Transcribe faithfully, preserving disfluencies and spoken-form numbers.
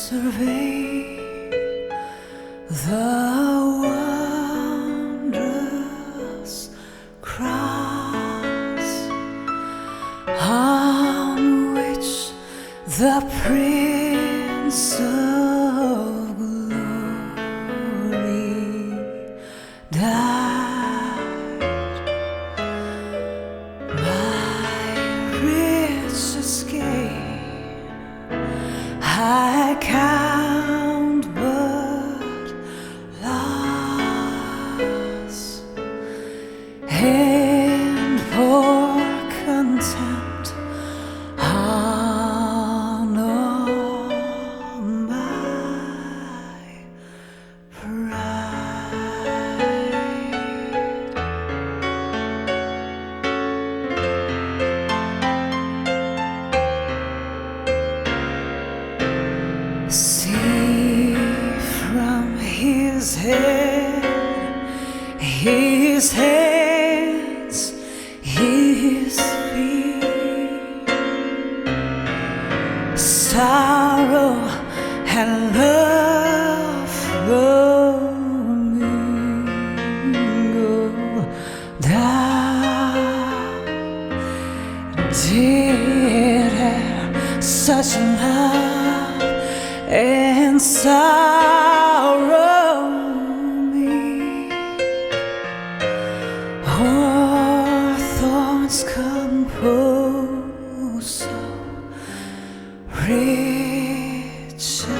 survey the wondrous cross on which the Prince of Glory died. My richest gain I count but loss, and for contempt honor my pride. See from his head, his hands, his feet, sorrow and love mingle down. Did have such love and sorrow meet, or thoughts compose so rich